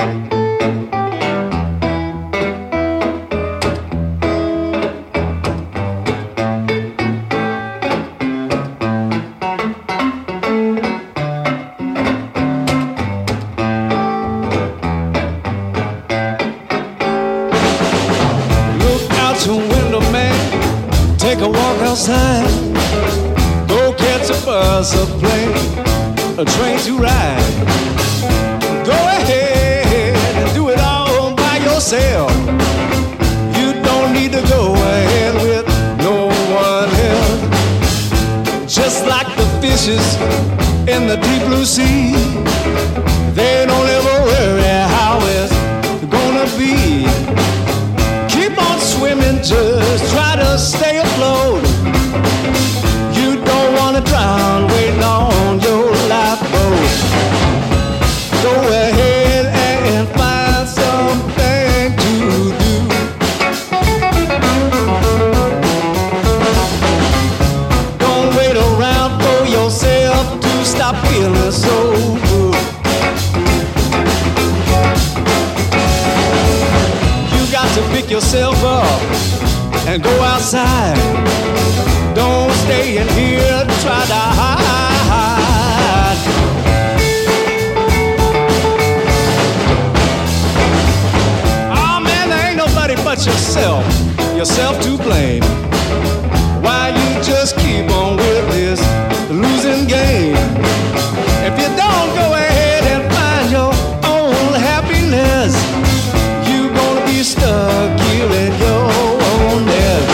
outside. Go catch a bus, a plane, a train to ride. Go ahead and do it all by yourself. You don't need to go ahead with no one else. Just like the fishes in the deep blue sea, they don't ever worry how it's gonna be. Keep on swimming, just try to stay afloat. You don't wanna drown waiting on your lifeboat. Go ahead and find something to do. Don't wait around for yourself to stop feeling so good. You got to pick yourself up and go outside. Don't stay in here to try to hide. Oh man, there ain't nobody but yourself to blame. Why you just keep on with this losing game? If you don't go ahead and find your own happiness, you gonna be stuck here in your own nest.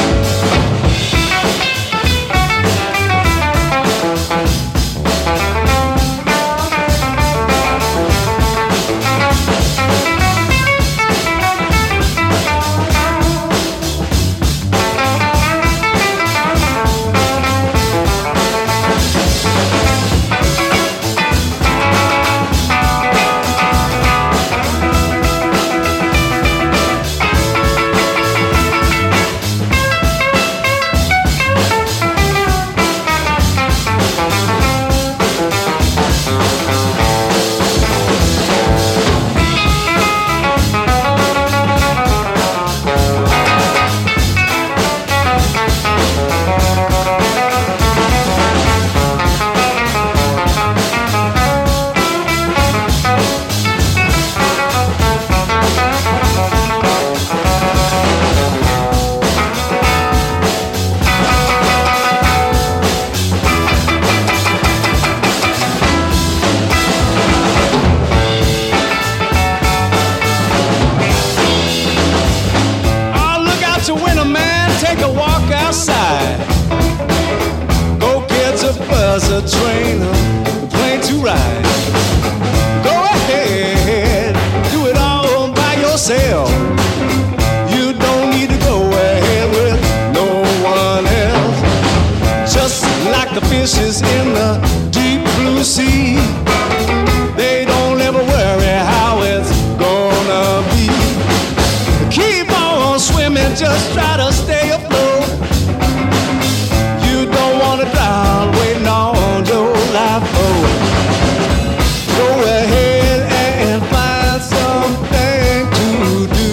A train, a plane to ride. Go ahead, do it all by yourself. You don't need to go ahead with no one else. Just like the fishes in the deep blue sea, they don't ever worry how it's gonna be. Keep on swimming, just try to stay afloat. You don't wanna drown waiting on your lifeboat. Go ahead and find something to do.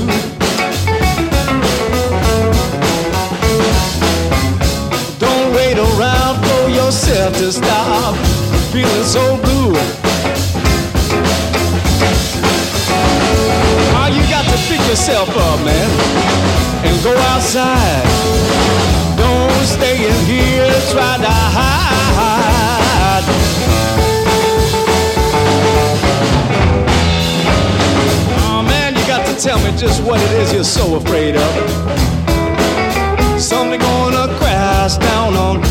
Don't wait around for yourself to stop feeling so blue. Oh, you got to pick yourself up, man, and go outside. Don't stay in here, try to hide. Oh man, you got to tell me just what it is you're so afraid of. Something gonna crash down on